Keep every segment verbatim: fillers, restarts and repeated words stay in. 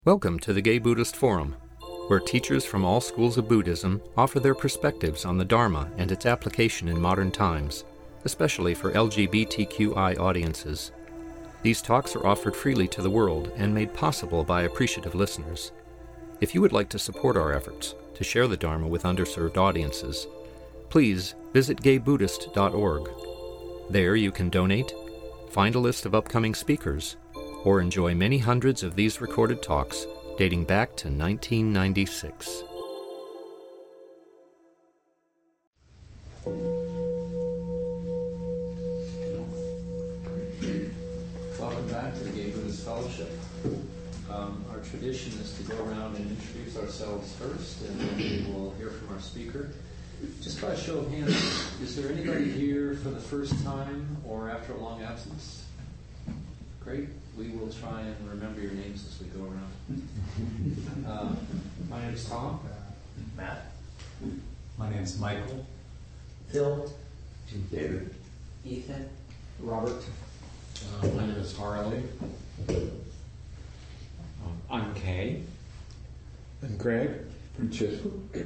Welcome to the Gay Buddhist Forum, where teachers from all schools of Buddhism offer their perspectives on the Dharma and its application in modern times, especially for L G B T Q I audiences. These talks are offered freely to the world and made possible by appreciative listeners. If you would like to support our efforts to share the Dharma with underserved audiences, please visit gay buddhist dot org. There you can donate, find a list of upcoming speakers, or enjoy many hundreds of these recorded talks dating back to nineteen ninety-six. Welcome back to the Gay Buddhist Fellowship. Um, our tradition is to go around and introduce ourselves first, and then we will hear from our speaker. Just by a show of hands, is there anybody here for the first time or after a long absence? Great. We will try and remember your names as we go around. Uh, my name is Tom. Matt. My name is Michael. Phil. David. Ethan. Robert. Uh, my name is Harley. Um, I'm Kay. I'm Greg. Francesco.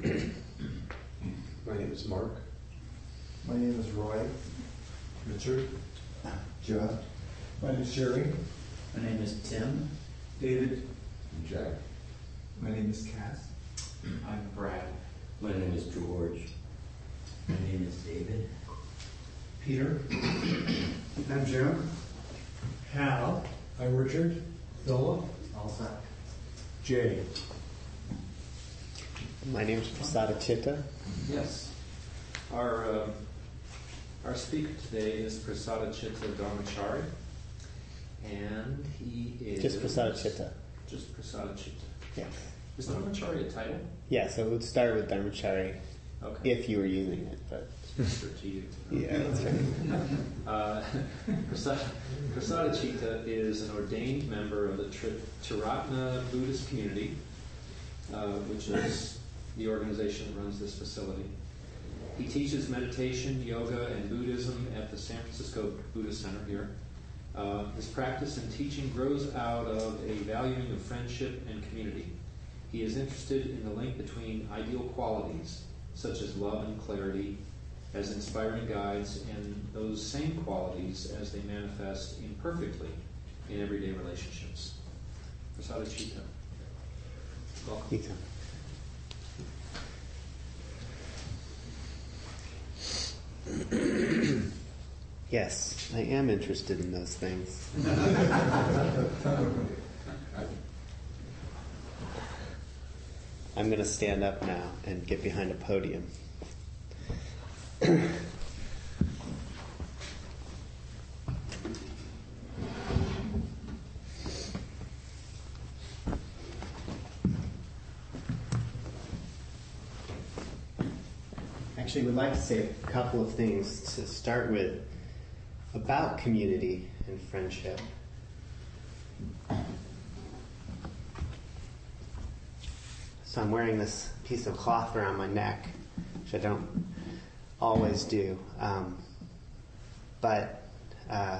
My name is Mark. My name is Roy. Richard. Jeff. My name is Jerry. My name is Tim. David. And Jack. My name is Cass. I'm Brad. My name is George. My name is David. Peter. I'm Jim. Hal. I'm Richard. Zola. Elsa. Jay. My name is Prasada Chitta. Yes. Our um, our speaker today is Prasada Chitta Dharmachari, and he is Just Prasada Chitta. Just Prasada Chitta. Yeah. Is Dharmachari a title? Yeah, so it would start with Dharmachari Okay. if you were using it, but Strategic. yeah, that's right. Uh, Prasada, Prasada Chitta is an ordained member of the Tri- Triratna Buddhist community, uh, which is the organization that runs this facility. He teaches meditation, yoga, and Buddhism at the San Francisco Buddhist Center here. Uh, his practice and teaching grows out of a valuing of friendship and community. He is interested in the link between ideal qualities, such as love and clarity, as inspiring guides, and those same qualities as they manifest imperfectly in everyday relationships. Prasada Chitta. Welcome. You too. Yes, I am interested in those things. I'm going to stand up now and get behind a podium. Actually, we'd like to say a couple of things to start with about community and friendship. So I'm wearing this piece of cloth around my neck, which I don't always do. Um, but uh,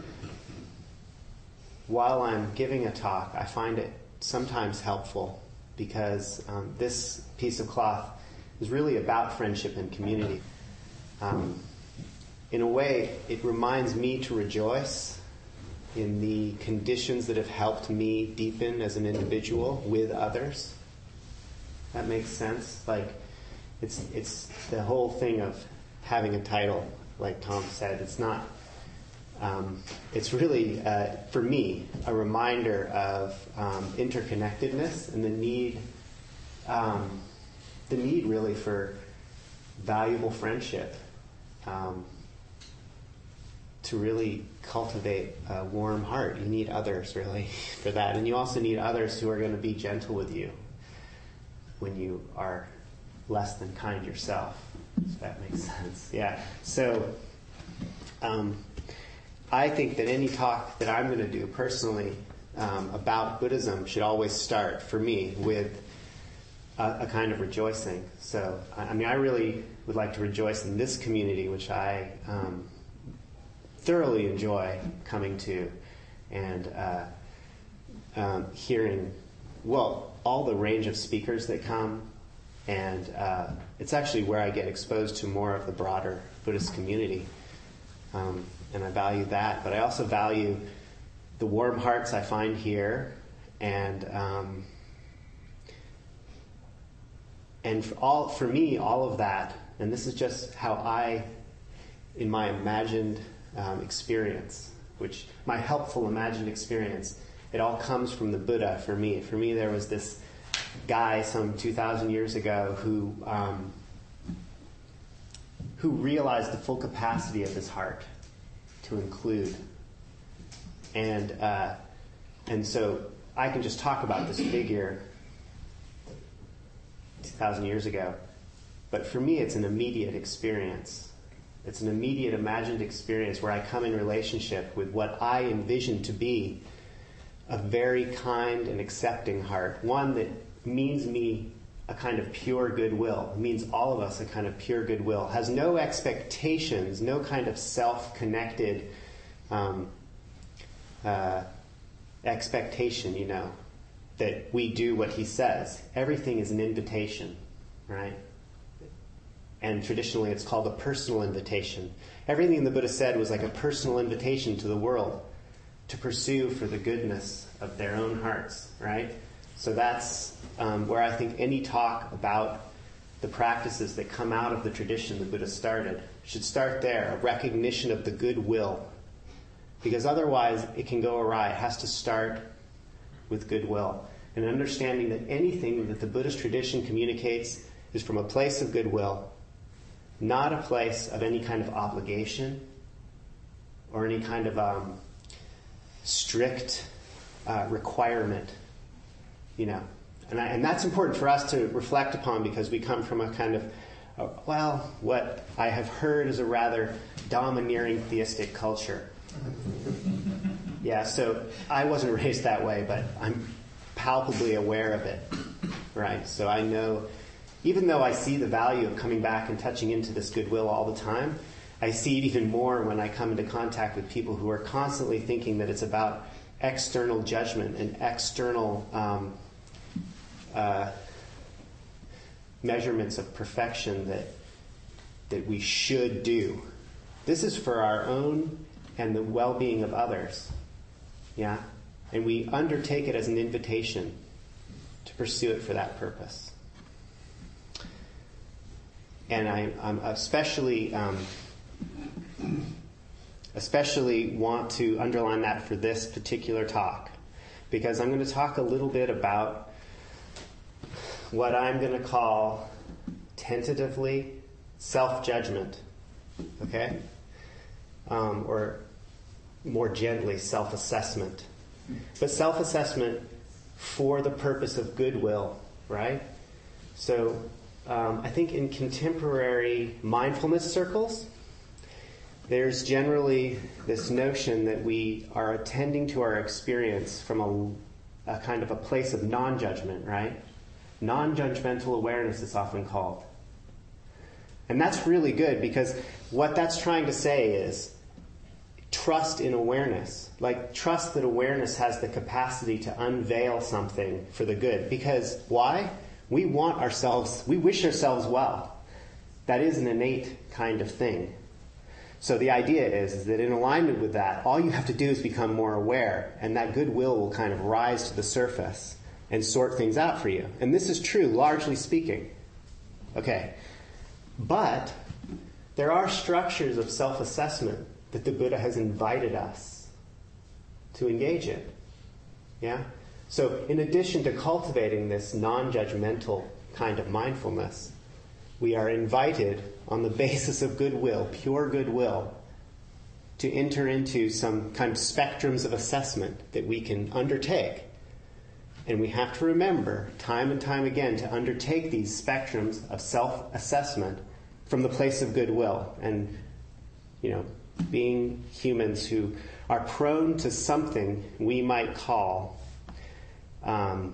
while I'm giving a talk, I find it sometimes helpful because um, this piece of cloth is really about friendship and community. Um, in a way, it reminds me to rejoice in the conditions that have helped me deepen as an individual with others. That makes sense? Like, it's it's the whole thing of having a title, like Tom said. It's not, um, it's really, uh, for me, a reminder of um, interconnectedness and the need, um, the need really for valuable friendship, um, to really cultivate a warm heart. You need others, really, for that. And you also need others who are going to be gentle with you when you are less than kind yourself, if that makes sense. Yeah. So um, I think that any talk that I'm going to do personally um, about Buddhism should always start, for me, with a, a kind of rejoicing. So, I, I mean, I really would like to rejoice in this community, which I um, thoroughly enjoy coming to and uh, um, hearing well, all the range of speakers that come, and uh, it's actually where I get exposed to more of the broader Buddhist community. Um, and I value that, but I also value the warm hearts I find here, and um, and for all for me, all of that, and this is just how I, in my imagined um, experience, which my helpful imagined experience, it all comes from the Buddha for me. For me, there was this guy some two thousand years ago who um, who realized the full capacity of his heart to include. And uh, and so I can just talk about this figure two thousand years ago. But for me, it's an immediate experience. It's an immediate imagined experience where I come in relationship with what I envision to be a very kind and accepting heart. One that means me a kind of pure goodwill. It means all of us a kind of pure goodwill. Has no expectations, no kind of self-connected um, uh, expectation, you know, that we do what he says. Everything is an invitation, right? And traditionally it's called a personal invitation. Everything the Buddha said was like a personal invitation to the world to pursue for the goodness of their own hearts, right? So that's um, where I think any talk about the practices that come out of the tradition the Buddha started should start there, a recognition of the goodwill. Because otherwise it can go awry. It has to start with goodwill. And understanding that anything that the Buddhist tradition communicates is from a place of goodwill, not a place of any kind of obligation or any kind of um, strict uh, requirement, you know. And, I, and that's important for us to reflect upon because we come from a kind of, uh, well, what I have heard is a rather domineering theistic culture. Yeah, so I wasn't raised that way, but I'm palpably aware of it, right? So I know, even though I see the value of coming back and touching into this goodwill all the time, I see it even more when I come into contact with people who are constantly thinking that it's about external judgment and external um, uh, measurements of perfection that that we should do. This is for our own and the well-being of others. Yeah? And we undertake it as an invitation to pursue it for that purpose. And I, I'm especially um, especially want to underline that for this particular talk, because I'm going to talk a little bit about what I'm going to call tentatively self-judgment, okay? Um, or more gently, self-assessment. But self-assessment for the purpose of goodwill, right? So um, I think in contemporary mindfulness circles, there's generally this notion that we are attending to our experience from a, a kind of a place of non-judgment, right? Non-judgmental awareness is often called. And that's really good, because what that's trying to say is trust in awareness. Like, trust that awareness has the capacity to unveil something for the good. Because why? We want ourselves, we wish ourselves well. That is an innate kind of thing. So the idea is, is that in alignment with that, all you have to do is become more aware, and that goodwill will kind of rise to the surface and sort things out for you. And this is true, largely speaking. Okay. But there are structures of self-assessment that the Buddha has invited us to engage in. Yeah? So in addition to cultivating this non-judgmental kind of mindfulness, we are invited on the basis of goodwill, pure goodwill, to enter into some kind of spectrums of assessment that we can undertake. And we have to remember, time and time again, to undertake these spectrums of self-assessment from the place of goodwill. And, you know, being humans who are prone to something we might call um,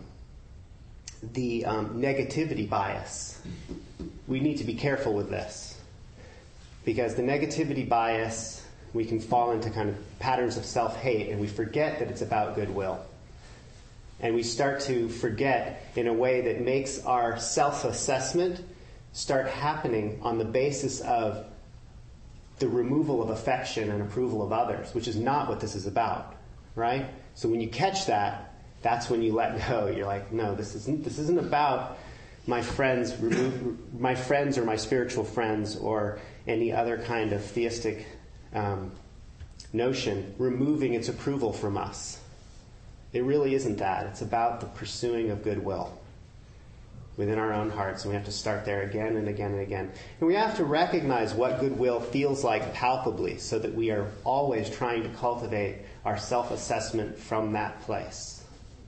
the um, negativity bias. We need to be careful with this, because the negativity bias, we can fall into kind of patterns of self-hate, and we forget that it's about goodwill. And we start to forget in a way that makes our self-assessment start happening on the basis of the removal of affection and approval of others, which is not what this is about, right? So when you catch that, that's when you let go. You're like, no, this isn't. This isn't about my friends, remove, my friends or my spiritual friends or any other kind of theistic um, notion removing its approval from us. It really isn't that. It's about the pursuing of goodwill within our own hearts, and we have to start there again and again and again. And we have to recognize what goodwill feels like palpably so that we are always trying to cultivate our self-assessment from that place.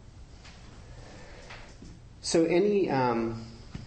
So any um,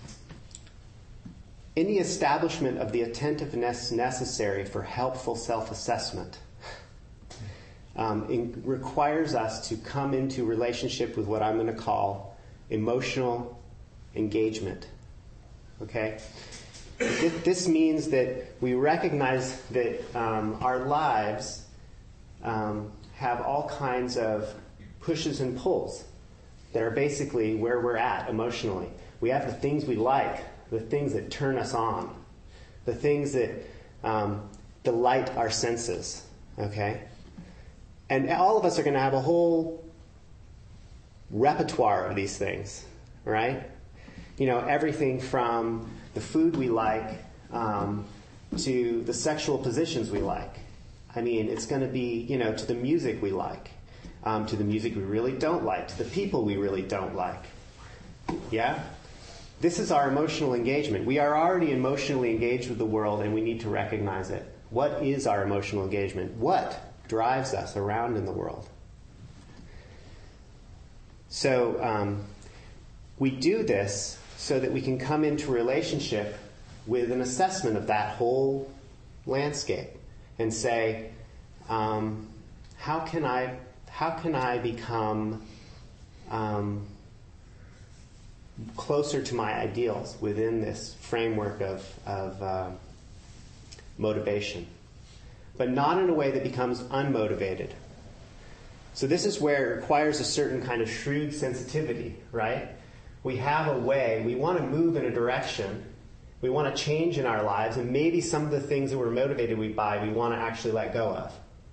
any establishment of the attentiveness necessary for helpful self-assessment um, in, requires us to come into relationship with what I'm going to call emotional engagement. Okay? This means that we recognize that um, our lives um, have all kinds of pushes and pulls that are basically where we're at emotionally. We have the things we like, the things that turn us on, the things that um, delight our senses. Okay? And all of us are going to have a whole repertoire of these things, right? You know, everything from the food we like um, to the sexual positions we like. I mean, it's going to be, you know, to the music we like, um, to the music we really don't like, to the people we really don't like. Yeah? This is our emotional engagement. We are already emotionally engaged with the world, and we need to recognize it. What is our emotional engagement? What drives us around in the world? So um, we do this so that we can come into relationship with an assessment of that whole landscape and say, um, how can I, how can I become um, closer to my ideals within this framework of, of uh, motivation, but not in a way that becomes unmotivated. So this is where it requires a certain kind of shrewd sensitivity, right? We have a way, we want to move in a direction, we want to change in our lives, and maybe some of the things that we're motivated by, we want to actually let go of.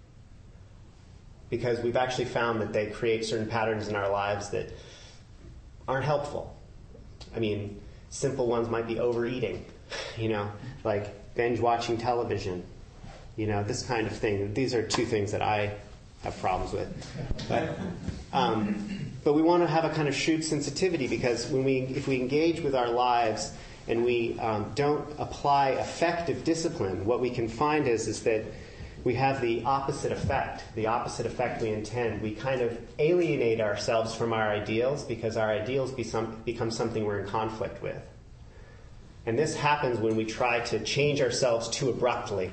Because we've actually found that they create certain patterns in our lives that aren't helpful. I mean, simple ones might be overeating, you know, like binge watching television, you know, this kind of thing. These are two things that I have problems with. But, um, but we want to have a kind of shrewd sensitivity, because when we, if we engage with our lives and we um, don't apply effective discipline, what we can find is, is that we have the opposite effect, the opposite effect we intend. We kind of alienate ourselves from our ideals because our ideals be some, become something we're in conflict with. And this happens when we try to change ourselves too abruptly.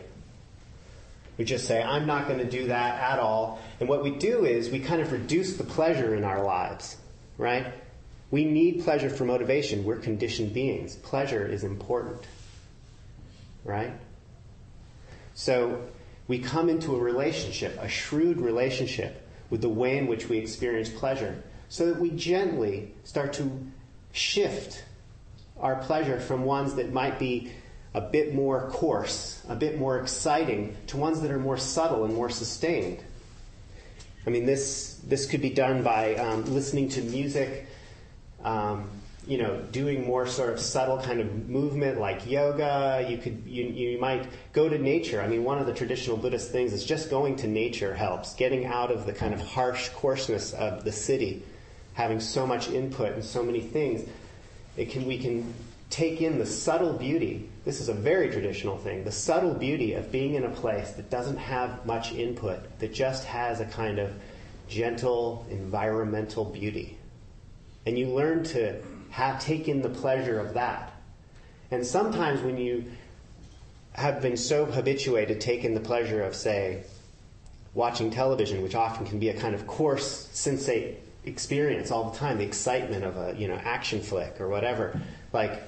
We just say, I'm not going to do that at all. And what we do is we kind of reduce the pleasure in our lives, right? We need pleasure for motivation. We're conditioned beings. Pleasure is important, right? So we come into a relationship, a shrewd relationship, with the way in which we experience pleasure, so that we gently start to shift our pleasure from ones that might be a bit more coarse, a bit more exciting, to ones that are more subtle and more sustained. I mean, this this could be done by um, listening to music, um, you know, doing more sort of subtle kind of movement like yoga. You could you you might go to nature. I mean, one of the traditional Buddhist things is just going to nature helps, getting out of the kind of harsh coarseness of the city, having so much input and so many things. It can we can take in the subtle beauty. This is a very traditional thing. The subtle beauty of being in a place that doesn't have much input, that just has a kind of gentle environmental beauty. And you learn to have take in the pleasure of that. And sometimes when you have been so habituated to take in the pleasure of, say, watching television, which often can be a kind of coarse, sensate experience all the time, the excitement of a, you know, action flick or whatever, like,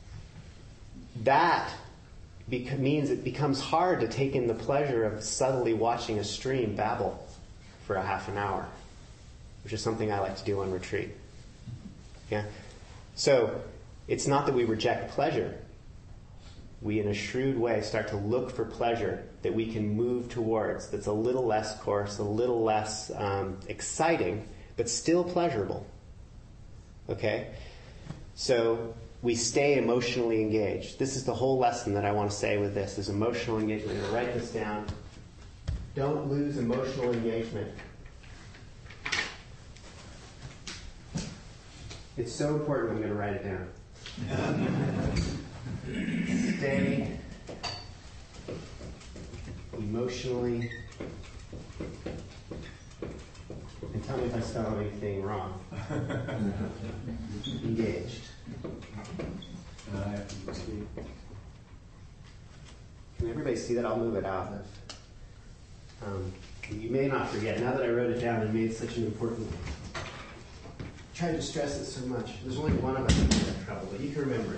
that bec- means it becomes hard to take in the pleasure of subtly watching a stream babble for a half an hour. which is something I like to do on retreat. Yeah? So, it's not that we reject pleasure. We, in a shrewd way, start to look for pleasure that we can move towards, that's a little less coarse, a little less um, exciting, but still pleasurable. Okay? So, we stay emotionally engaged. This is the whole lesson that I want to say with this, is emotional engagement. I'm going to write this down. Don't lose emotional engagement. It's so important, I'm going to write it down. Stay emotionally, and tell me if I spell anything wrong, engaged. Can everybody see that? I'll move it out. Um, you may not forget. Now that I wrote it down and made such an important... I tried to stress it so much. There's only one of us who had trouble, but you can remember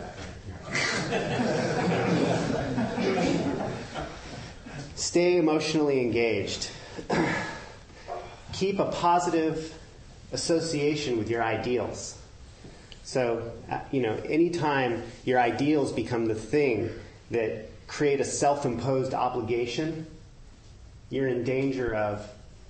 that, right? Stay emotionally engaged. Keep a positive association with your ideals. So, uh, you know, anytime your ideals become the thing that create a self-imposed obligation, you're in danger of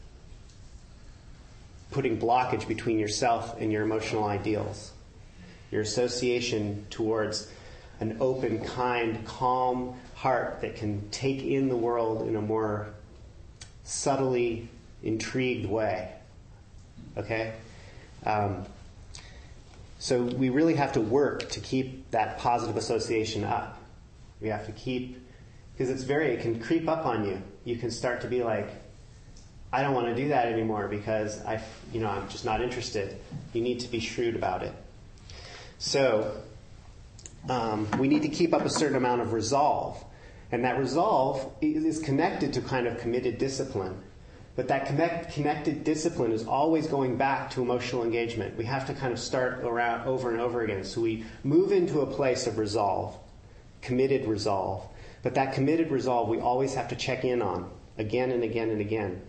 putting blockage between yourself and your emotional ideals. Your association towards an open, kind, calm heart that can take in the world in a more subtly intrigued way. Okay? Um, so we really have to work to keep that positive association up. We have to keep, because it's very, it can creep up on you. You can start to be like, I don't want to do that anymore because I, you know, I'm just not interested. You need to be shrewd about it. So um, we need to keep up a certain amount of resolve, and that resolve is connected to kind of committed discipline. But that connect, connected discipline is always going back to emotional engagement. We have to kind of start around over and over again. So we move into a place of resolve, committed resolve. But that committed resolve we always have to check in on again and again and again.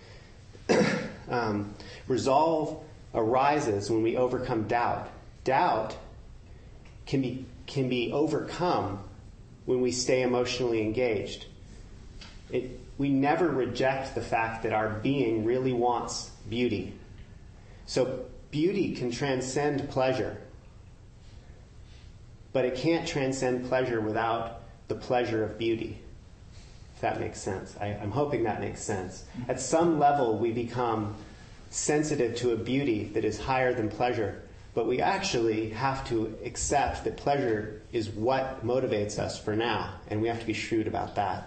um, resolve arises when we overcome doubt. Doubt can be can be overcome when we stay emotionally engaged. It, we never reject the fact that our being really wants beauty. So beauty can transcend pleasure, but it can't transcend pleasure without the pleasure of beauty. If that makes sense. I, I'm hoping that makes sense. At some level, we become sensitive to a beauty that is higher than pleasure, but we actually have to accept that pleasure is what motivates us for now, and we have to be shrewd about that.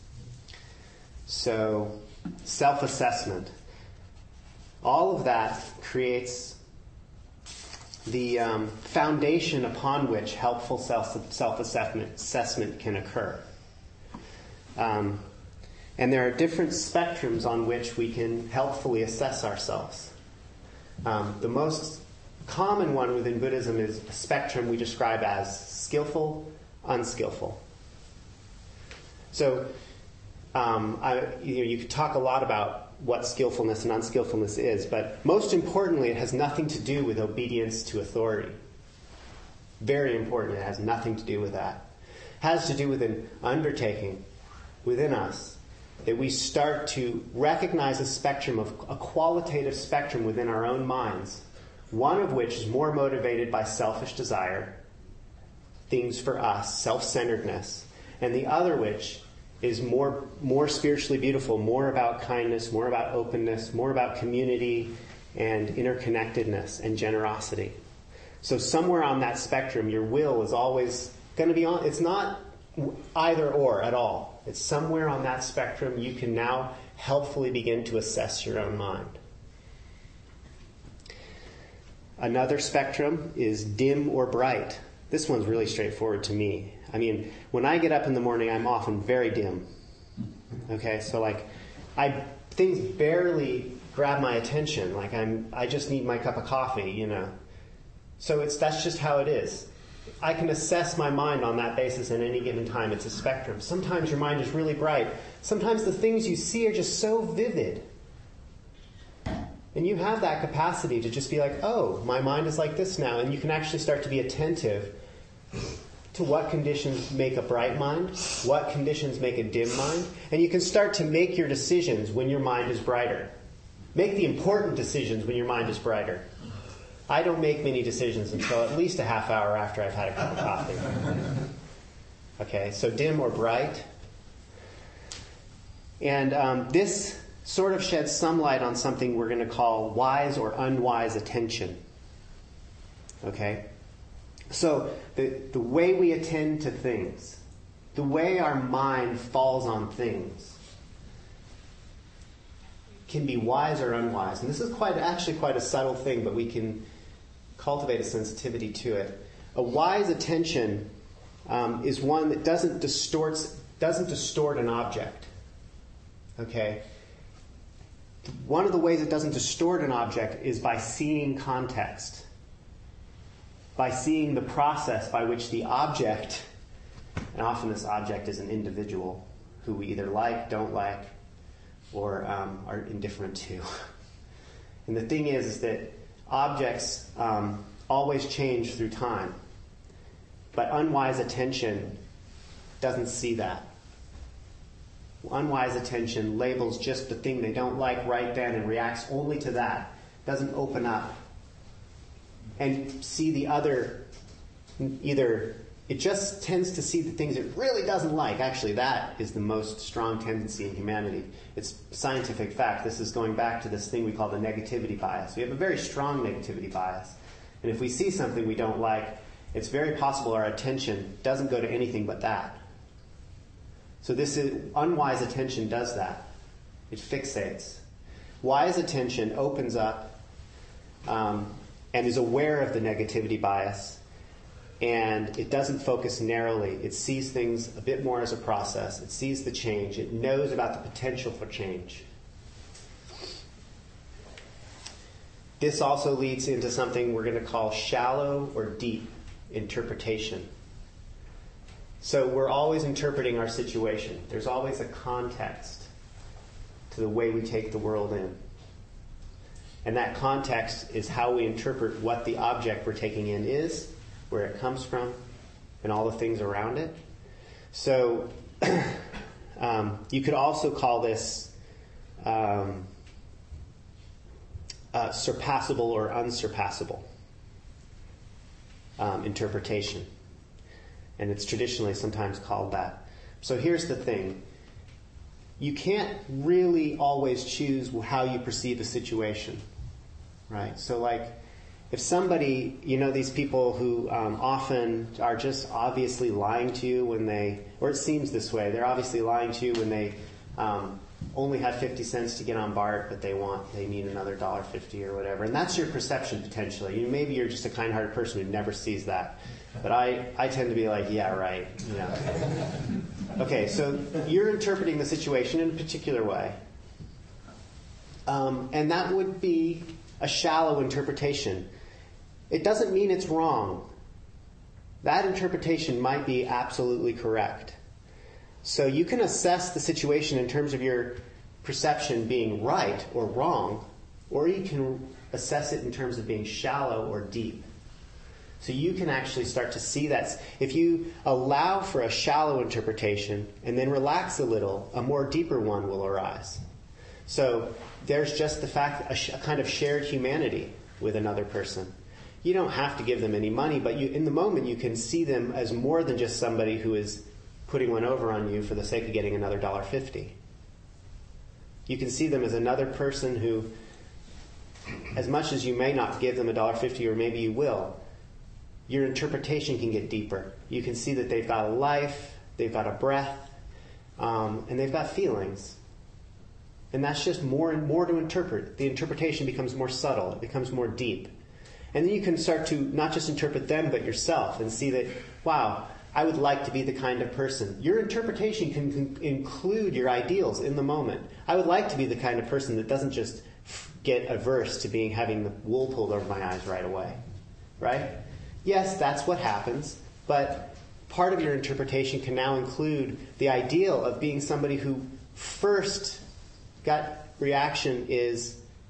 So, self-assessment. All of that creates the um, foundation upon which helpful self, self-assessment assessment can occur. Um, and there are different spectrums on which we can helpfully assess ourselves. Um, the most common one within Buddhism is a spectrum we describe as skillful, unskillful. So, um, I, you know, you could talk a lot about what skillfulness and unskillfulness is, but most importantly, it has nothing to do with obedience to authority. Very important, it has nothing to do with that. It has to do with an undertaking within us that we start to recognize a spectrum of a qualitative spectrum within our own minds, one of which is more motivated by selfish desire, things for us, self-centeredness, and the other which is more more spiritually beautiful, more about kindness, more about openness, more about community and interconnectedness and generosity. So somewhere on that spectrum, your will is always going to be on. It's not either or at all. It's somewhere on that spectrum you can now helpfully begin to assess your own mind. Another spectrum is dim or bright. This one's really straightforward to me. I mean, when I get up in the morning, I'm often very dim. Okay, so like, I things barely grab my attention. Like I'm, I just need my cup of coffee, you know. So it's that's just how it is. I can assess my mind on that basis at any given time. It's a spectrum. Sometimes your mind is really bright. Sometimes the things you see are just so vivid. And you have that capacity to just be like, oh, my mind is like this now. And you can actually start to be attentive to what conditions make a bright mind, what conditions make a dim mind. And you can start to make your decisions when your mind is brighter. Make the important decisions when your mind is brighter. I don't make many decisions until at least a half hour after I've had a cup of coffee. Okay, so dim or bright. And um, this sort of sheds some light on something we're going to call wise or unwise attention. Okay? So the, the way we attend to things, the way our mind falls on things, can be wise or unwise. And this is quite actually quite a subtle thing, but we can cultivate a sensitivity to it. A wise attention um, is one that doesn't distorts doesn't distort an object. Okay? One of the ways it doesn't distort an object is by seeing context. By seeing the process by which the object, and often this object is an individual who we either like, don't like, or um, are indifferent to. And the thing is, is that objects um, always change through time. But unwise attention doesn't see that. Unwise attention labels just the thing they don't like right then and reacts only to that. Doesn't open up and see the other, either, it just tends to see the things it really doesn't like. Actually, that is the most strong tendency in humanity. It's scientific fact. This is going back to this thing we call the negativity bias. We have a very strong negativity bias. And if we see something we don't like, it's very possible our attention doesn't go to anything but that. So this is, unwise attention does that. It fixates. Wise attention opens up um, and is aware of the negativity bias, and it doesn't focus narrowly. It sees things a bit more as a process. It sees the change. It knows about the potential for change. This also leads into something we're going to call shallow or deep interpretation. So we're always interpreting our situation. There's always a context to the way we take the world in. And that context is how we interpret what the object we're taking in is, where it comes from, and all the things around it. So um, you could also call this um, uh, surpassable or unsurpassable um, interpretation. And it's traditionally sometimes called that. So here's the thing. You can't really always choose how you perceive a situation, right? So like, if somebody, you know, these people who um, often are just obviously lying to you when they, or it seems this way, they're obviously lying to you when they um, only have fifty cents to get on BART, but they want, they need another one dollar fifty or whatever. And that's your perception potentially. You know, maybe you're just a kind-hearted person who never sees that. But I, I tend to be like, yeah, right. You know. Okay, so you're interpreting the situation in a particular way. Um, and that would be a shallow interpretation. It doesn't mean it's wrong. That interpretation might be absolutely correct. So you can assess the situation in terms of your perception being right or wrong, or you can assess it in terms of being shallow or deep. So you can actually start to see that. If you allow for a shallow interpretation and then relax a little, a more deeper one will arise. So there's just the fact, a, sh- a kind of shared humanity with another person. You don't have to give them any money, but you, in the moment you can see them as more than just somebody who is putting one over on you for the sake of getting another one dollar fifty. You can see them as another person who, as much as you may not give them one dollar fifty, or maybe you will, your interpretation can get deeper. You can see that they've got a life, they've got a breath, um, and they've got feelings. And that's just more and more to interpret. The interpretation becomes more subtle. It becomes more deep. And then you can start to not just interpret them, but yourself, and see that, wow, I would like to be the kind of person. Your interpretation can, can include your ideals in the moment. I would like to be the kind of person that doesn't just get averse to being having the wool pulled over my eyes right away. Right? Yes, that's what happens, but part of your interpretation can now include the ideal of being somebody who first gut reaction is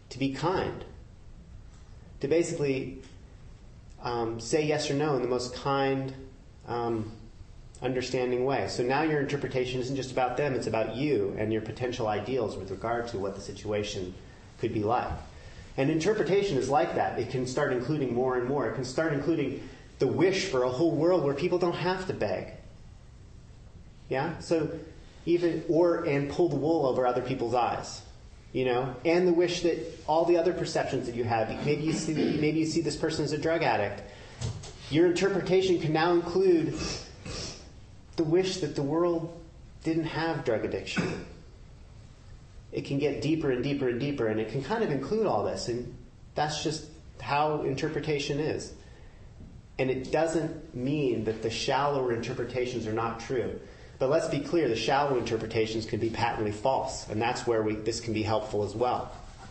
to be kind, to basically um, say yes or no in the most kind, um, understanding way. So now your interpretation isn't just about them, it's about you and your potential ideals with regard to what the situation could be like. And interpretation is like that. It can start including more and more. It can start including the wish for a whole world where people don't have to beg. Yeah? So even, or, and pull the wool over other people's eyes. You know? And the wish that all the other perceptions that you have, maybe you see, maybe you see this person as a drug addict. Your interpretation can now include the wish that the world didn't have drug addiction. It can get deeper and deeper and deeper, and it can kind of include all this, and that's just how interpretation is. And it doesn't mean that the shallower interpretations are not true. But let's be clear, the shallow interpretations can be patently false, and that's where we, this can be helpful as well.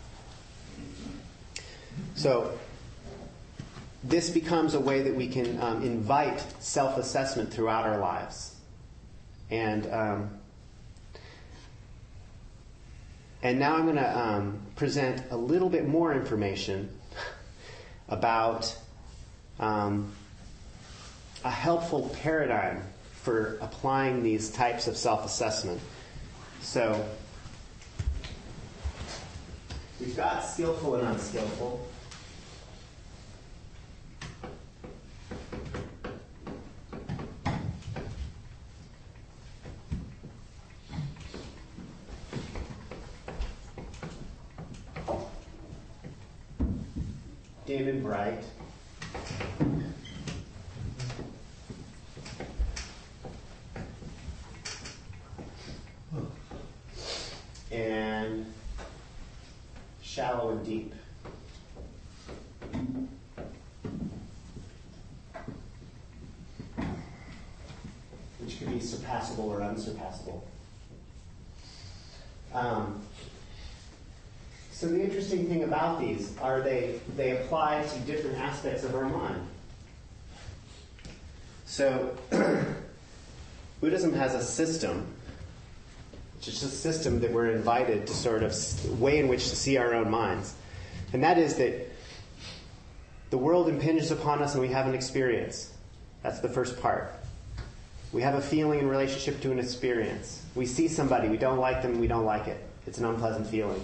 So this becomes a way that we can um, invite self-assessment throughout our lives. And um, and now I'm going to um, present a little bit more information about um, a helpful paradigm for applying these types of self-assessment. So we've got skillful and unskillful. Dim and bright. And shallow and deep. Which could be surpassable or unsurpassable. Um, So the interesting thing about these are they, they apply to different aspects of our mind. So Buddhism has a system, which is a system that we're invited to sort of way in which to see our own minds. And that is that the world impinges upon us and we have an experience. That's the first part. We have a feeling in relationship to an experience. We see somebody, we don't like them, we don't like it. It's an unpleasant feeling.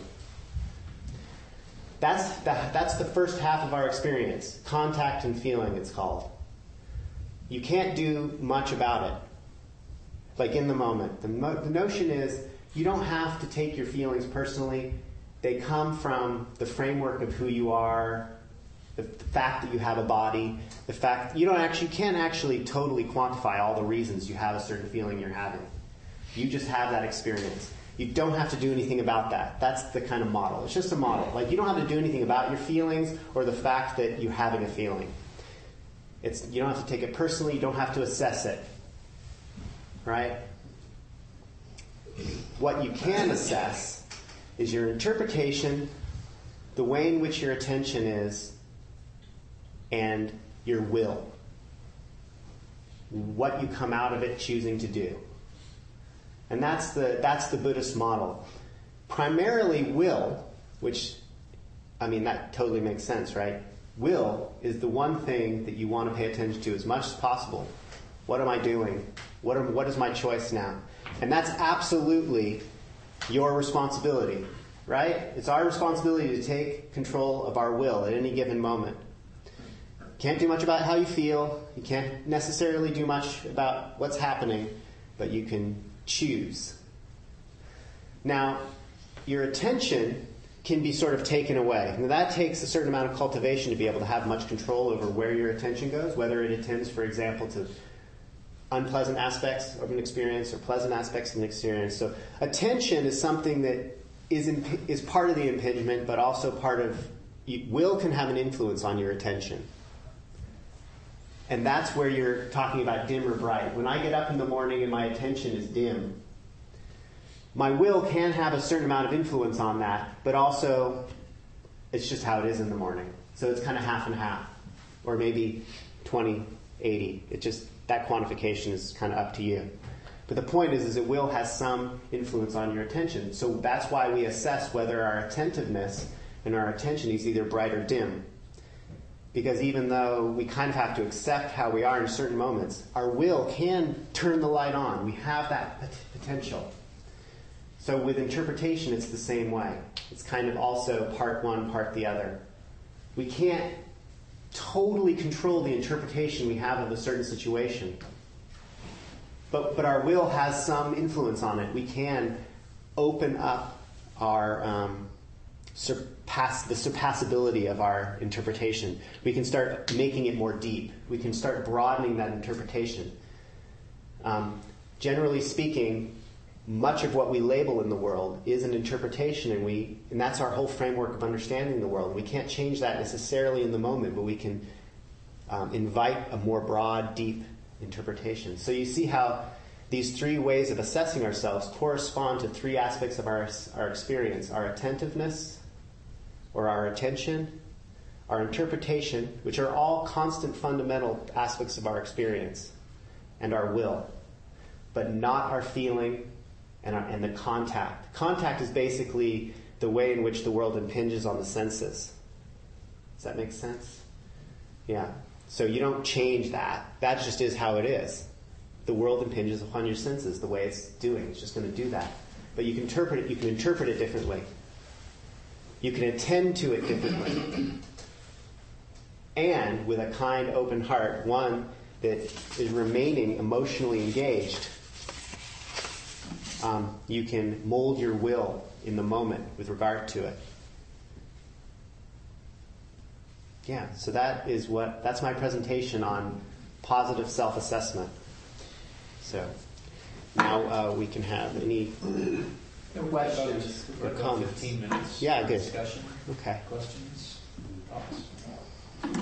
That's the, that's the first half of our experience. Contact and feeling, it's called. You can't do much about it. Like in the moment. The, mo- the notion is you don't have to take your feelings personally. They come from the framework of who you are, the, the fact that you have a body, the fact you don't actually you can't actually totally quantify all the reasons you have a certain feeling you're having. You just have that experience. You don't have to do anything about that. That's the kind of model. It's just a model. Like you don't have to do anything about your feelings or the fact that you're having a feeling. It's you don't have to take it personally. You don't have to assess it. Right? What you can assess is your interpretation, the way in which your attention is, and your will. What you come out of it choosing to do. And that's the that's the Buddhist model. Primarily will, which, I mean, that totally makes sense, right? Will is the one thing that you want to pay attention to as much as possible. What am I doing? What are, what is my choice now? And that's absolutely your responsibility, right? It's our responsibility to take control of our will at any given moment. Can't do much about how you feel. You can't necessarily do much about what's happening, but you can choose. Now, your attention can be sort of taken away. Now, that takes a certain amount of cultivation to be able to have much control over where your attention goes, whether it attends, for example, to unpleasant aspects of an experience or pleasant aspects of an experience. So attention is something that is imp- is part of the impingement, but also part of... Will can have an influence on your attention. And that's where you're talking about dim or bright. When I get up in the morning and my attention is dim, my will can have a certain amount of influence on that, but also it's just how it is in the morning. So it's kind of half and half, or maybe twenty eighty. It just, that quantification is kind of up to you. But the point is, is it will has some influence on your attention. So that's why we assess whether our attentiveness and our attention is either bright or dim. Because even though we kind of have to accept how we are in certain moments, our will can turn the light on. We have that pot- potential. So with interpretation, it's the same way. It's kind of also part one, part the other. We can't totally control the interpretation we have of a certain situation. But, but our will has some influence on it. We can open up our um, surpass the surpassability of our interpretation. We can start making it more deep. We can start broadening that interpretation. Um, generally speaking, much of what we label in the world is an interpretation, and we and that's our whole framework of understanding the world. We can't change that necessarily in the moment, but we can um, invite a more broad, deep interpretation. So you see how these three ways of assessing ourselves correspond to three aspects of our, our experience: our attentiveness, or our attention, our interpretation, which are all constant fundamental aspects of our experience, and our will, but not our feeling and, our, and the contact. Contact is basically the way in which the world impinges on the senses. Does that make sense? Yeah. So you don't change that. That just is how it is. The world impinges upon your senses the way it's doing. It's just going to do that. But you can interpret it. You can interpret it differently. You can attend to it differently. And with a kind, open heart, one that is remaining emotionally engaged, um, you can mold your will in the moment with regard to it. Yeah, so that is what, that's my presentation on positive self-assessment. So now uh, we can have any questions or About comments. fifteen minutes. Yeah, for good. Discussion. Okay. Questions? Thoughts?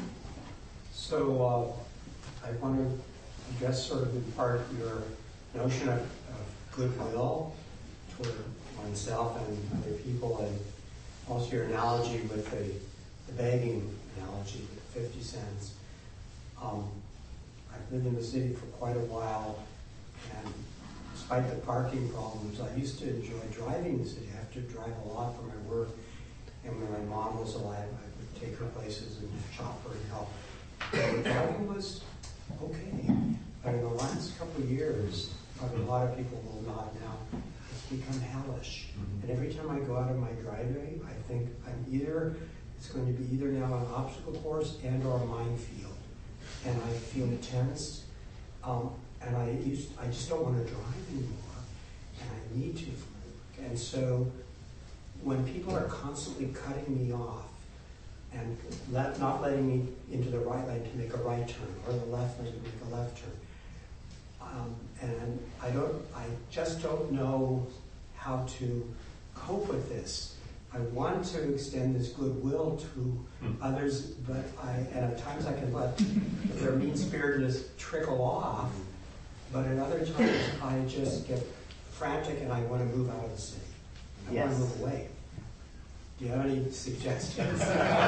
So uh, I want to address sort of in part your notion of, of goodwill toward oneself and other people, and also your analogy with the, the begging analogy with fifty cents. Um, I've lived in the city for quite a while, and despite the parking problems, I used to enjoy driving the city. I have to drive a lot for my work, and when my mom was alive, I would take her places and shop her and help. And driving was okay, but in the last couple of years, probably a lot of people will nod now, it's become hellish. Mm-hmm. And every time I go out of my driveway, I think I'm either, it's going to be either now an obstacle course and or a minefield. And I feel tense, um, and I used, I just don't want to drive anymore, and I need to. And so when people are constantly cutting me off, and let, not letting me into the right lane to make a right turn, or the left lane to make a left turn. Um, and I don't, I just don't know how to cope with this. I want to extend this goodwill to others, but I, and at times I can let their mean-spiritedness trickle off, but at other times I just get frantic and I want to move out of the city. I Yes. want to move away. Do you have any suggestions?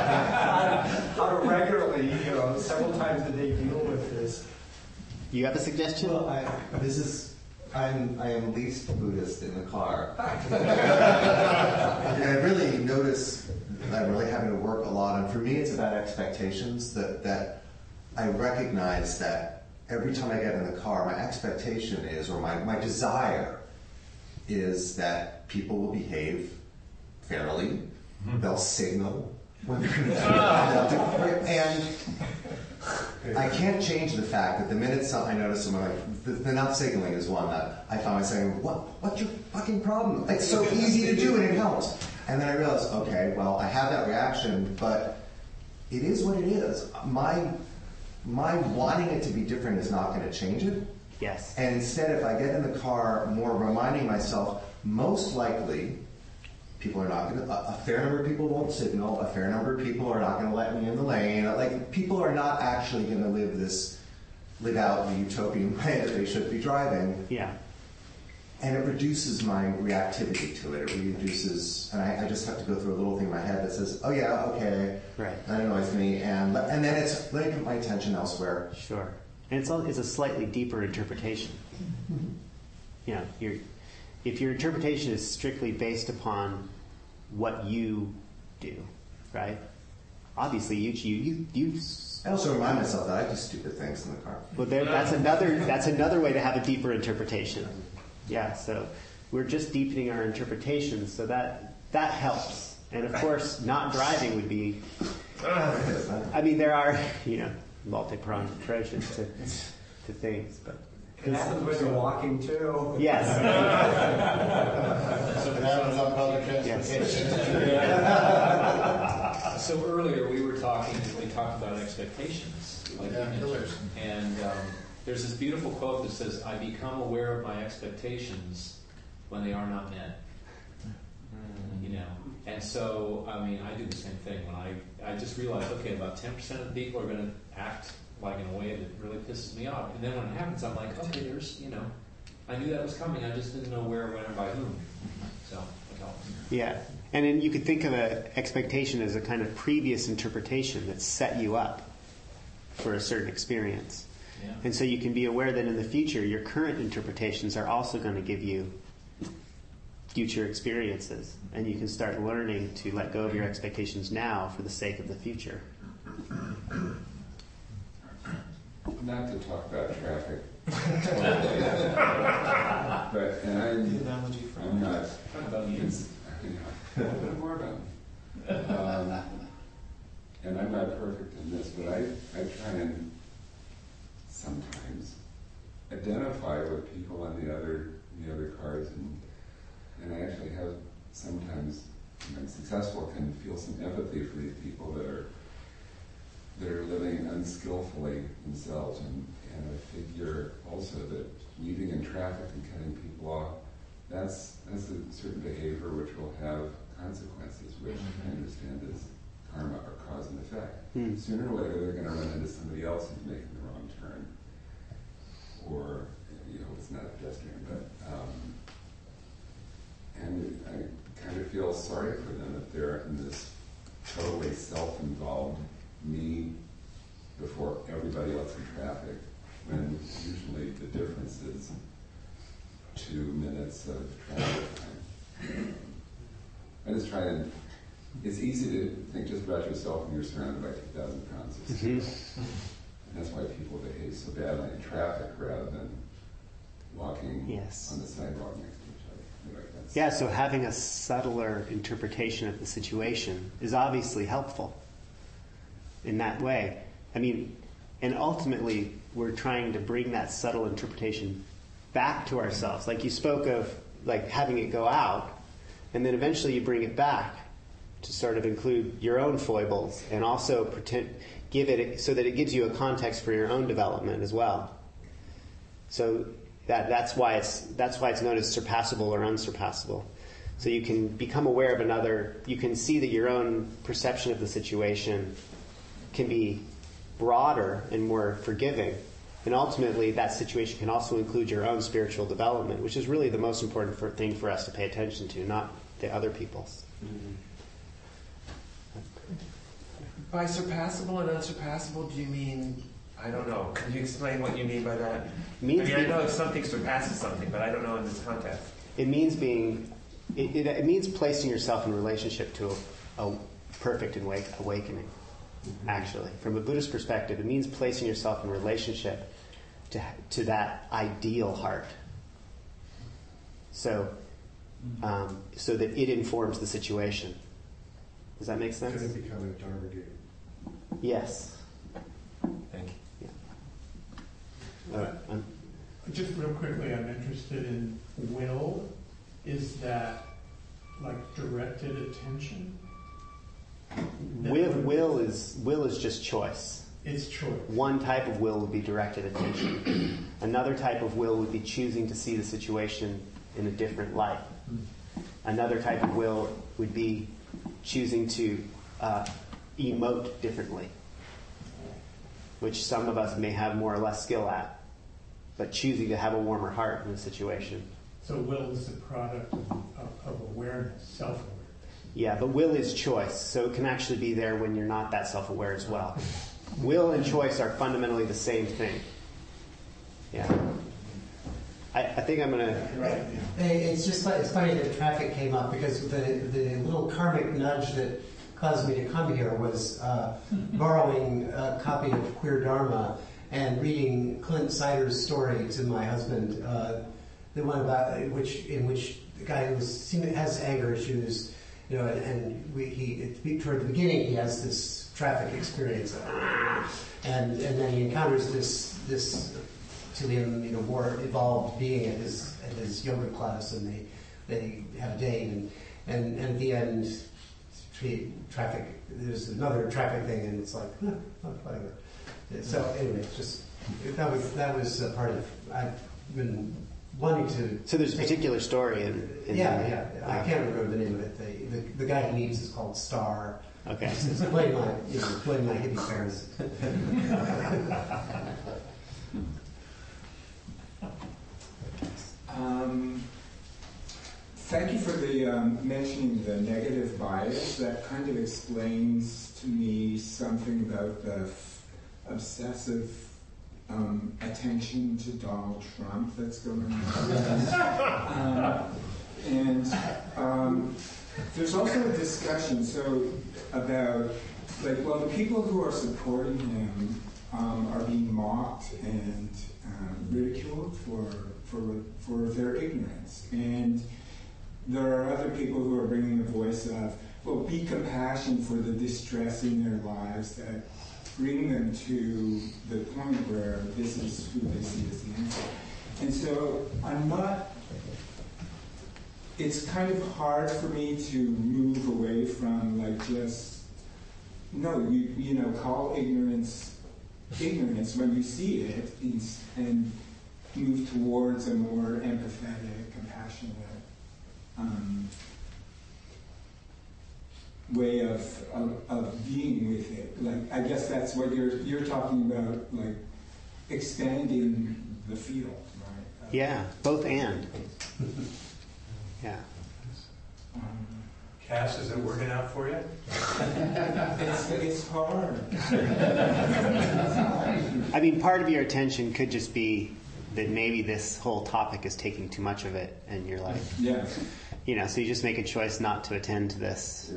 How to regularly, you know, several times a day deal with this? You have a suggestion? Well, I, this is, I'm, I am least Buddhist in the car. And I really notice that I'm really having to work a lot. And for me, it's about expectations, that, that I recognize that every time I get in the car, my expectation is, or my, my desire is that people will behave fairly. They'll signal when they're going to do it. And I can't change the fact that the minute some, I notice someone like, the, the not signaling is one that I find myself saying, what, what's your fucking problem? It's so easy to do and it helps. And then I realize, okay, well, I have that reaction, but it is what it is. My, my wanting it to be different is not going to change it. Yes. And instead, if I get in the car more reminding myself, most likely, people are not going to, a fair number of people won't signal, a fair number of people are not going to let me in the lane. Like, people are not actually going to live this, live out the utopian way that they should be driving. Yeah. And it reduces my reactivity to it. It reduces, and I, I just have to go through a little thing in my head that says, oh yeah, okay, Right. that annoys me. And, and then it's, let me put my attention elsewhere. Sure. And it's, all, it's a slightly deeper interpretation. You know, you're, if your interpretation is strictly based upon what you do, right? Obviously, you you you. you I also remind myself that I do stupid things in the car. well, there, that's another that's another way to have a deeper interpretation. Yeah, so we're just deepening our interpretations, so that that helps. And of course, not driving would be. I mean, there are you know multi-pronged approaches to to things, but. It happens when you're walking too. Yes. It happens on public transportation. So earlier we were talking, we talked about expectations. Like Yeah, you mentioned. killers. And um, there's this beautiful quote that says, I become aware of my expectations when they are not met. You know, and so, I mean, I do the same thing. When I, I just realize, okay, about ten percent of the people are going to act like in a way that really pisses me off. And then when it happens, I'm like, okay, there's, you know, I knew that was coming. I just didn't know where, when, or by whom. So it helps. Yeah. And then you could think of an expectation as a kind of previous interpretation that set you up for a certain experience. Yeah. And so you can be aware that in the future, your current interpretations are also going to give you future experiences. And you can start learning to let go of your expectations now for the sake of the future. Not to talk about traffic, but and I'm, I'm not. Talk about you. It's, you know, a little bit more about me. Um, and I'm not perfect in this, but I, I try and sometimes identify with people on the other the other cars, and and I actually have sometimes, when I'm successful, can feel some empathy for these people that are. that are living unskillfully themselves, and, and I figure also that weaving in traffic and cutting people off, that's that's a certain behavior which will have consequences, which I understand is karma or cause and effect. Hmm. Sooner or later they're going to run into somebody else who's making the wrong turn, or you know it's not a pedestrian, but um, and I kind of feel sorry for them if they're in this totally self-involved me before everybody else in traffic, when usually the difference is two minutes of traffic time. I just try and, it's easy to think just about yourself when you're surrounded by two thousand pounds of steel. Mm-hmm. And that's why people behave so badly in traffic rather than walking Yes. on the sidewalk next to each other. Anyway, that's, Yeah, so having a subtler interpretation of the situation is obviously helpful in that way. I mean, and ultimately, we're trying to bring that subtle interpretation back to ourselves. Like you spoke of, like having it go out, and then eventually you bring it back to sort of include your own foibles, and also pretend, give it so that it gives you a context for your own development as well. So that that's why it's that's why it's known as surpassable or unsurpassable. So you can become aware of another. You can see that your own perception of the situation can be broader and more forgiving. And ultimately, that situation can also include your own spiritual development, which is really the most important for, thing for us to pay attention to, not the other people's. Mm-hmm. By surpassable and unsurpassable, do you mean, I don't know, can you explain what you mean by that? It means I mean, being, I know something surpasses something, but I don't know in this context. It means being, it, it, it means placing yourself in relationship to a, a perfect awake, awakening. Actually, from a Buddhist perspective, it means placing yourself in relationship to to that ideal heart. So, um, so that it informs the situation. Does that make sense? Could it become a Dharma gate? Yes. Thank you. Yeah. Uh, um, Just real quickly, I'm interested in will. Is that like directed attention? will, will is will is just choice. It's choice. One type of will would be directed attention. Another type of will would be choosing to see the situation in a different light. Another type of will would be choosing to uh, emote differently, which some of us may have more or less skill at, but choosing to have a warmer heart in the situation. So will is the product of, of, of awareness, self-awareness. Yeah, but will is choice, so it can actually be there when you're not that self-aware as well. Will and choice are fundamentally the same thing. Yeah. I, I think I'm going to... Hey, it's just it's funny that traffic came up because the, the little karmic nudge that caused me to come here was uh, borrowing a copy of Queer Dharma and reading Clint Sider's story to my husband, uh, the one about which in which the guy who was, has anger issues, you know, and, and we, he toward the beginning he has this traffic experience, and and then he encounters this this to him, you know, more evolved being at his at his yoga class, and they they have a date, and and, and at the end, traffic. There's another traffic thing, and it's like, huh, whatever. So anyway, just that was that was a part of I've been wanting to. So there's a particular story in. in yeah, the, yeah, yeah. I can't remember the name of it. The the, the guy he meets is called Star. Okay. It's, it's playing my you know playing my hippie parents. um, thank you for the um, mentioning the negative bias. That kind of explains to me something about the f- obsessive um, attention to Donald Trump that's going on. um, and um, there's also a discussion so about like well the people who are supporting him um, are being mocked and um, ridiculed for for for their ignorance, and there are other people who are bringing the voice of well be compassion for the distress in their lives that bring them to the point where this is who they see as the answer. And so I'm not it's kind of hard for me to move away from like just no, you you know, call ignorance ignorance when you see it, and move towards a more empathetic, compassionate um, way of, of of being with it. Like I guess that's what you're you're talking about, like expanding the field, right? Of, yeah, both and. Yeah. Um, Cass, is it working out for you? it's, it's hard. I mean, part of your attention could just be that maybe this whole topic is taking too much of it, and you're like, yeah, you know, so you just make a choice not to attend to this.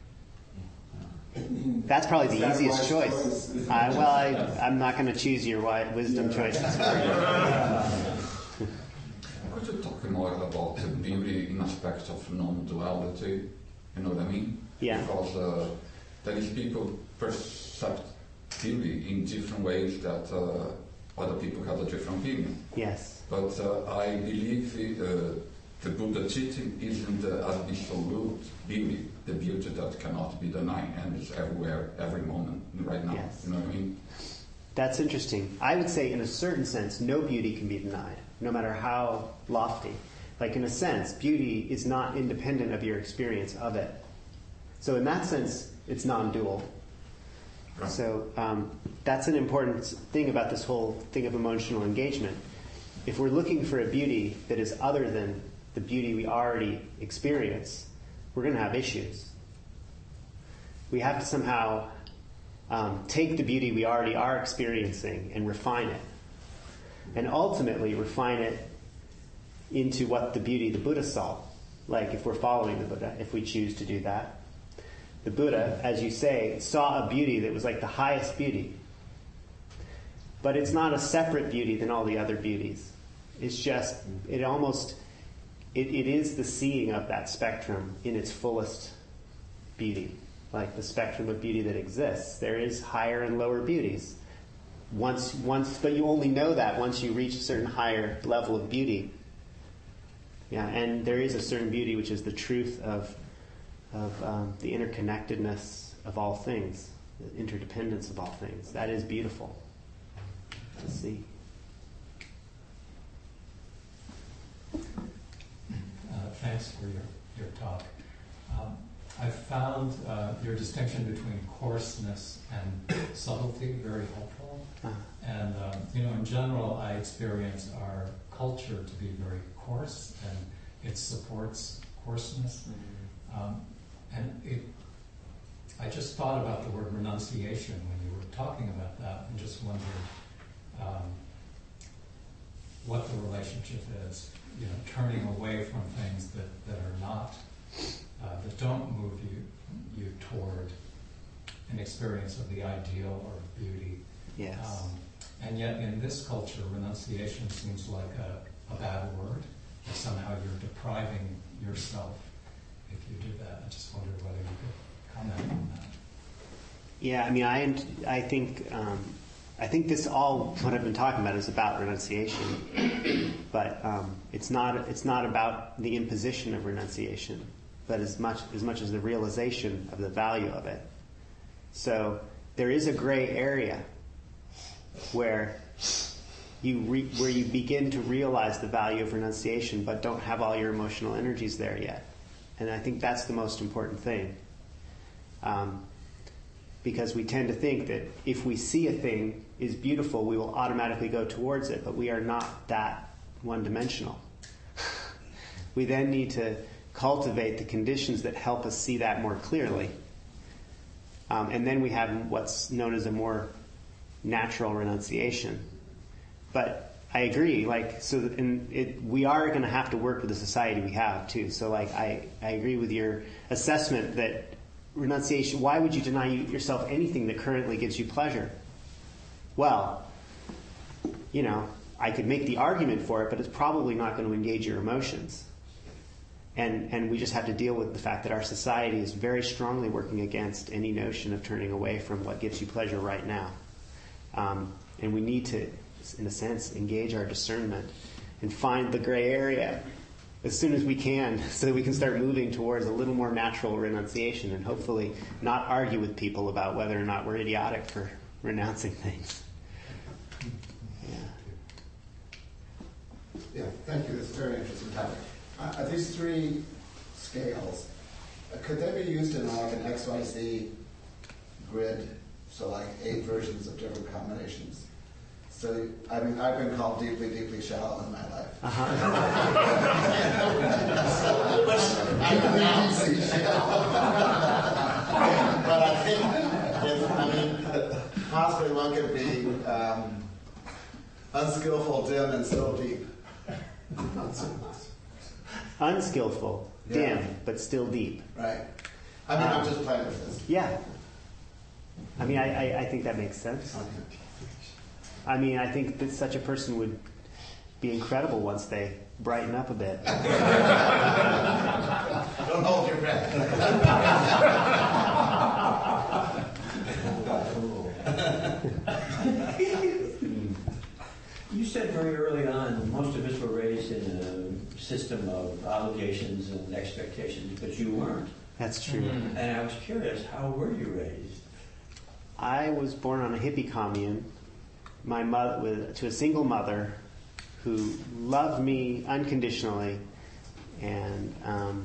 Yeah. That's probably the Is that easiest wise choice. choice? I, well, I, I'm not going to choose your wi- wisdom Yeah. choices for you. Could you talk more about the beauty in aspects of non-duality? You know what I mean? Yeah. Because uh, there is people perceive beauty in different ways that uh, other people have a different opinion. Yes. But uh, I believe the, uh, the Buddha teaching isn't the absolute beauty, the beauty that cannot be denied and is everywhere, every moment, right now. Yes. You know what I mean? That's interesting. I would say, in a certain sense, no beauty can be denied, no matter how lofty. Like, in a sense, beauty is not independent of your experience of it. So in that sense, it's non-dual. Right. So um, that's an important thing about this whole thing of emotional engagement. If we're looking for a beauty that is other than the beauty we already experience, we're going to have issues. We have to somehow um, take the beauty we already are experiencing and refine it. And ultimately refine it into what the beauty the Buddha saw. Like if we're following the Buddha, if we choose to do that. The Buddha, as you say, saw a beauty that was like the highest beauty. But it's not a separate beauty than all the other beauties. It's just, it almost, it, it is the seeing of that spectrum in its fullest beauty. Like the spectrum of beauty that exists. There is higher and lower beauties. Once, once, but you only know that once you reach a certain higher level of beauty. Yeah, and there is a certain beauty which is the truth of of um, the interconnectedness of all things, the interdependence of all things. That is beautiful to see. Uh, thanks for your, your talk. Um, I found uh, your distinction between coarseness and subtlety very helpful. Uh-huh. And, um, you know, in general, I experience our culture to be very coarse, and it supports coarseness. Mm-hmm. Um, and it, I just thought about the word renunciation when you were talking about that, and just wondered um, what the relationship is. You know, turning away from things that, that are not uh, that don't move you you toward an experience of the ideal or beauty. Yes. Um, and yet in this culture, renunciation seems like a, a bad word. That somehow you're depriving yourself if you do that. I just wondered whether you could comment on that. Yeah, I mean, I I think um, I think this all what I've been talking about is about renunciation, but um, it's not it's not about the imposition of renunciation, but as much as much as the realization of the value of it. So there is a gray area where you re, where you begin to realize the value of renunciation, but don't have all your emotional energies there yet, and I think that's the most important thing. Um, Because we tend to think that if we see a thing is beautiful, we will automatically go towards it, but we are not that one-dimensional. We then need to cultivate the conditions that help us see that more clearly. Um, and then we have what's known as a more natural renunciation. But I agree, like, so in it, we are going to have to work with the society we have, too. So, like, I, I agree with your assessment that renunciation, why would you deny yourself anything that currently gives you pleasure? Well, you know, I could make the argument for it, but it's probably not going to engage your emotions. And and we just have to deal with the fact that our society is very strongly working against any notion of turning away from what gives you pleasure right now. Um, and we need to, in a sense, engage our discernment and find the gray area as soon as we can, so that we can start moving towards a little more natural renunciation and hopefully not argue with people about whether or not we're idiotic for renouncing things. Yeah. Yeah, thank you. This is a very interesting topic. Uh, are these three scales, uh, could they be used in like an X Y Z grid? So like eight versions of different combinations. So, I mean, I've been called deeply, deeply shallow in my life. Uh-huh. I'm an easy shallow. But I think, if, I mean, possibly one could be um, unskillful, dim, and still deep. Unskillful, dim, yeah. But still deep. Right. I mean, um, I'm just playing with this. Yeah. I mean, I, I, I think that makes sense. Okay. I mean, I think that such a person would be incredible once they brighten up a bit. Don't hold your breath. You said very early on, most of us were raised in a system of obligations and expectations, but you weren't. That's true. Mm-hmm. And I was curious, how were you raised? I was born on a hippie commune. My mother, with, to a single mother who loved me unconditionally and um,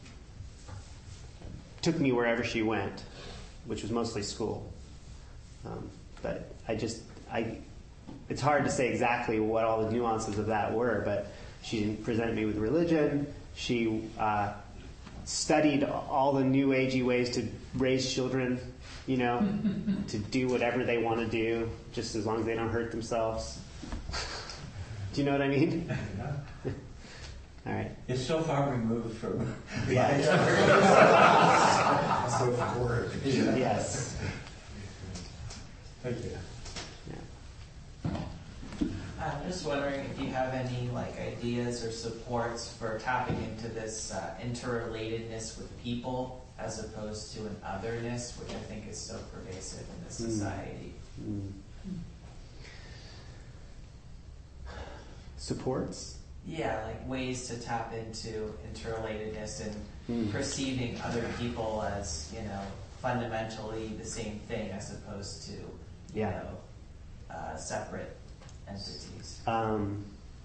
took me wherever she went, which was mostly school. Um, but I just, I, it's hard to say exactly what all the nuances of that were, but she didn't present me with religion. She uh, studied all the new agey ways to raise children, you know, to do whatever they want to do, just as long as they don't hurt themselves. Do you know what I mean? Yeah. All right. It's so far removed from... Yeah. So forward. Yes. Thank you. I'm just wondering if you have any like ideas or supports for tapping into this uh, interrelatedness with people as opposed to an otherness, which I think is so pervasive in this society. Mm. Mm. Supports? Yeah, like ways to tap into interrelatedness and mm. perceiving other people as, you know, fundamentally the same thing as opposed to, you yeah. know, uh, separate entities. Um,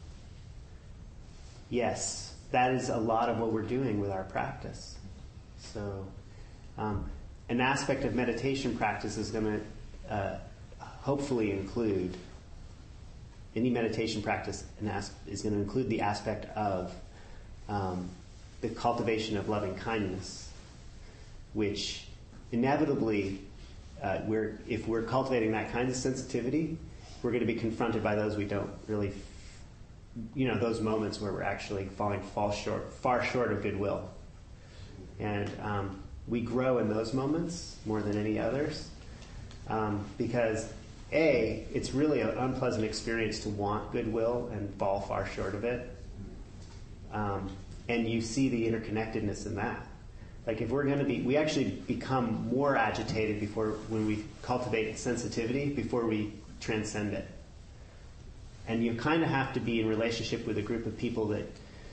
yes, that is a lot of what we're doing with our practice. So, um, an aspect of meditation practice is going to uh, hopefully include, any meditation practice an as- is going to include the aspect of um, the cultivation of loving kindness, which inevitably, uh, we're, if we're cultivating that kind of sensitivity, we're going to be confronted by those we don't really, you know, those moments where we're actually falling fall short, far short of goodwill. And um, we grow in those moments more than any others um, because, A, it's really an unpleasant experience to want goodwill and fall far short of it. Um, and you see the interconnectedness in that. Like if we're going to be, we actually become more agitated before, when we cultivate sensitivity, before we transcend it. And you kind of have to be in relationship with a group of people that,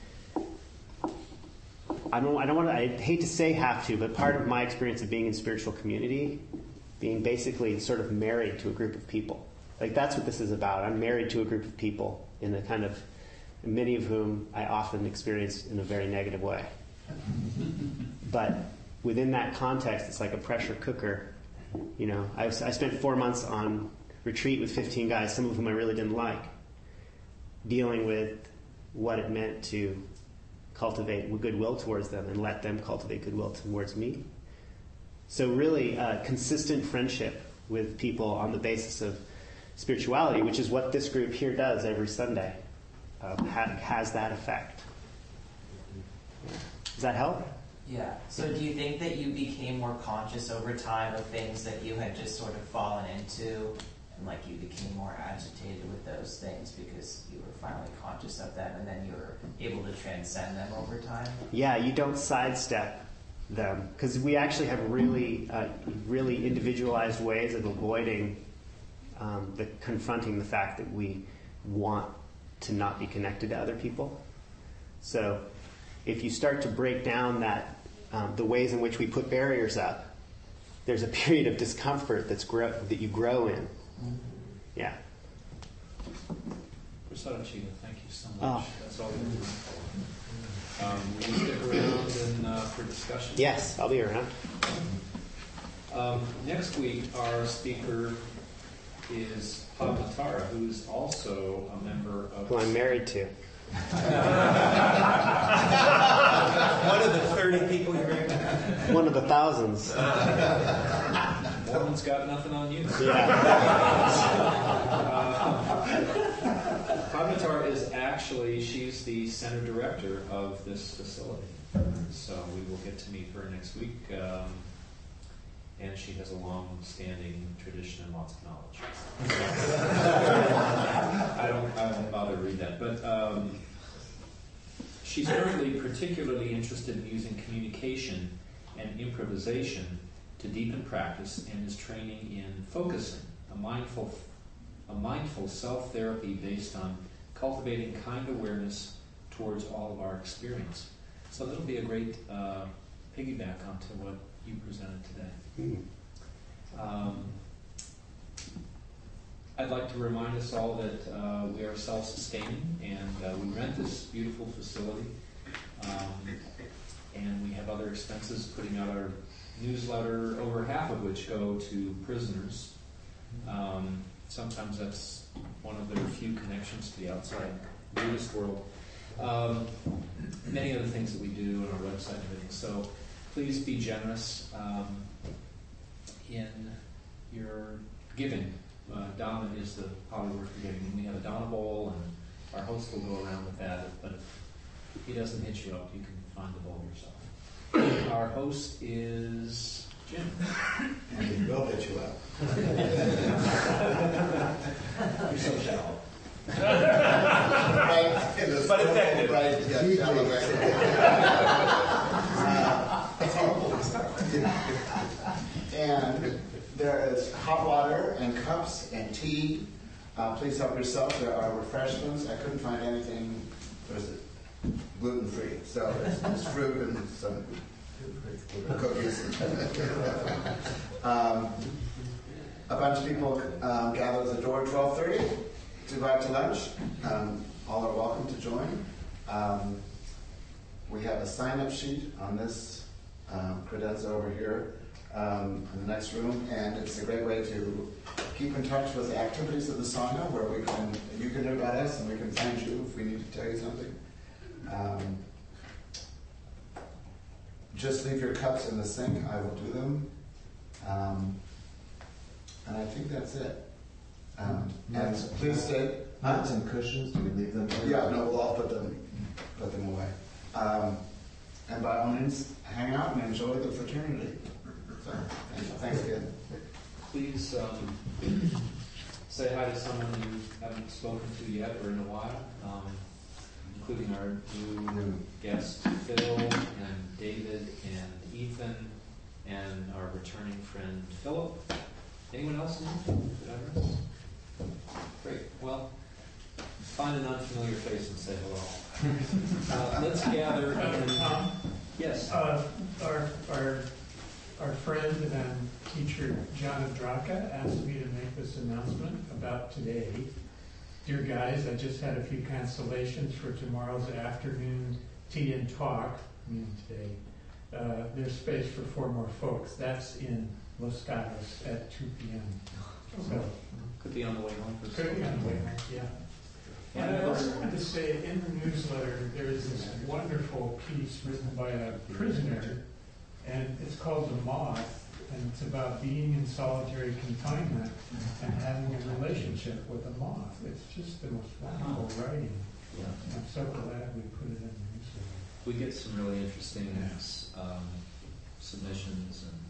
I don't, I don't want to, I hate to say have to, but part of my experience of being in spiritual community, being basically sort of married to a group of people. Like that's what this is about. I'm married to a group of people in a kind of, many of whom I often experience in a very negative way. But within that context, it's like a pressure cooker. You know, I, was, I spent four months on retreat with fifteen guys, some of whom I really didn't like, dealing with what it meant to cultivate goodwill towards them and let them cultivate goodwill towards me. So really, uh, consistent friendship with people on the basis of spirituality, which is what this group here does every Sunday, uh, ha- has that effect. Yeah. Does that help? Yeah. So do you think that you became more conscious over time of things that you had just sort of fallen into, and like you became more agitated with those things because you were finally conscious of them, and then you were able to transcend them over time? Yeah, you don't sidestep them because we actually have really, uh, really individualized ways of avoiding um, the confronting the fact that we want to not be connected to other people. So if you start to break down that um, the ways in which we put barriers up, there's a period of discomfort that's grow- that you grow in. Mm-hmm. Yeah. Prasada Chitta, thank you so much. Oh. That's all we do. Um, will you stick around and, uh, for discussion? Yes, I'll be around. Um, next week, our speaker is Padmatara, who's also a member of... Who I'm married to. One of the thirty people you're in. One of the thousands. Mormon's got nothing on you. Yeah. uh, Padmatara is actually, she's the center director of this facility. So we will get to meet her next week. Um, and she has a long-standing tradition and lots of knowledge. I don't, I won't bother to read that. But um, she's currently particularly interested in using communication and improvisation to deepen practice, and is training in focusing, a mindful, a mindful self-therapy based on cultivating kind awareness towards all of our experience. So that'll be a great uh, piggyback onto what you presented today. Mm. Um, I'd like to remind us all that uh, we are self-sustaining, and uh, we rent this beautiful facility, um, and we have other expenses, putting out our newsletter, over half of which go to prisoners. Um, sometimes that's one of their few connections to the outside Buddhist world. Um, many other things that we do on our website and everything. So please be generous um, in your giving. Uh, Dana is the probably worth forgetting. We have a Dana bowl, and our host will go around with that. But if he doesn't hit you up, you can find the bowl yourself. Our host is Jim. And he will hit you up. You're so shallow. Right, in this but normal, effective. Right, yeah, shallow way. uh, and there is hot water and cups and tea. Uh, please help yourself. There are refreshments. I couldn't find anything. There's gluten-free, so it's, it's fruit and some cookies. um, a bunch of people um, gather at the door at twelve thirty to go out to lunch. Um, all are welcome to join. Um, we have a sign-up sheet on this um, credenza over here um, in the next room, and it's a great way to keep in touch with the activities of the Sangha, where we can you can know about us and we can find you if we need to tell you something. Um, just leave your cups in the sink. I will do them. Um, and I think that's it. Um, and please stay. Mats and cushions, do we leave them? Yeah, no, we'll all put them, put them away. Um, And by all means, hang out and enjoy the fraternity. So, thanks again. Please um, say hi to someone you haven't spoken to yet or in a while, um, including our new guests, Phil and David and Ethan, and our returning friend, Philip. Anyone else new? Did I miss? Great. Well, find an unfamiliar face and say hello. Uh, let's gather. Uh, Tom? Yes. Uh, our, our, our friend and teacher, John Adraka, asked me to make this announcement about today. Dear guys, I just had a few cancellations for tomorrow's afternoon tea and talk, meaning today. Uh, there's space for four more folks. That's in Los Gatos at two p.m. So, could be on the way home. For could be on the way home, yeah. And I also wanted to say, in the newsletter, there's this wonderful piece written by a prisoner, and it's called The Moth, and it's about being in solitary confinement and having a relationship with a moth. It's just the most wonderful writing. Yeah. I'm so glad we put it in the newsletter. We get some really interesting um, submissions, and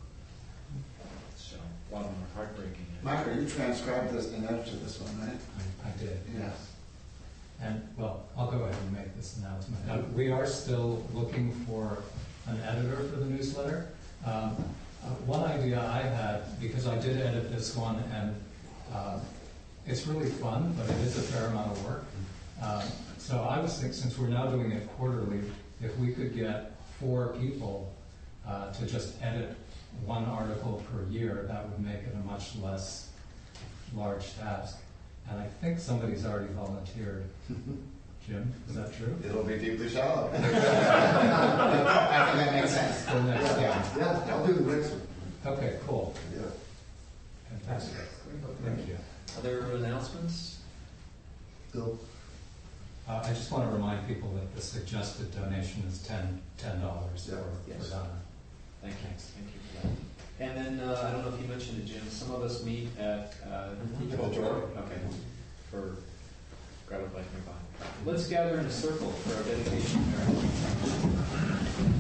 so a lot of them are heartbreaking. Michael, you transcribed this and edited this one, right? I, I did. Yes. And, well, I'll go ahead and make this announcement. Uh, we are still looking for an editor for the newsletter. Um, uh, one idea I had, because I did edit this one, and uh, it's really fun, but it is a fair amount of work. Um, so I was thinking, since we're now doing it quarterly, if we could get four people uh, to just edit one article per year, that would make it a much less large task. And I think somebody's already volunteered. Jim, is that true? It'll be deeply shallow. I think that makes sense. For next Yeah, time. yeah, I'll do the next one. Okay, cool. Yeah. Fantastic. Thank you. Other announcements? Bill? Uh, I just want to remind people that the suggested donation is ten dollars Yeah. for, Yes. for Donna. Thank you. Thank you for that. And then, uh, I don't know if you mentioned it, Jim, some of us meet at uh, Culture. Okay, for grab a bite nearby. Let's gather in a circle for our dedication prayer.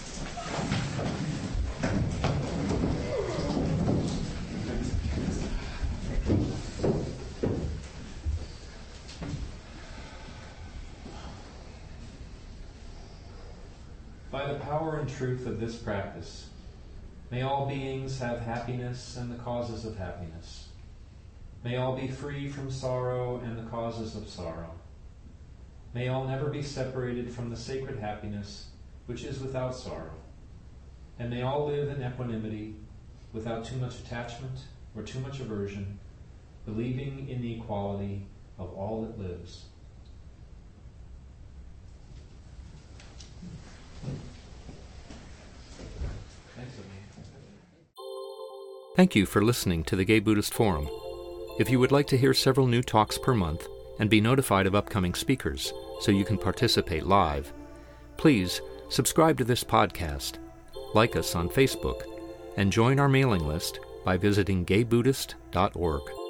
By the power and truth of this practice, may all beings have happiness and the causes of happiness. May all be free from sorrow and the causes of sorrow. May all never be separated from the sacred happiness which is without sorrow. And may all live in equanimity, without too much attachment or too much aversion, believing in the equality of all that lives. Thank you for listening to the Gay Buddhist Forum. If you would like to hear several new talks per month and be notified of upcoming speakers so you can participate live, please subscribe to this podcast, like us on Facebook, and join our mailing list by visiting gay buddhist dot org.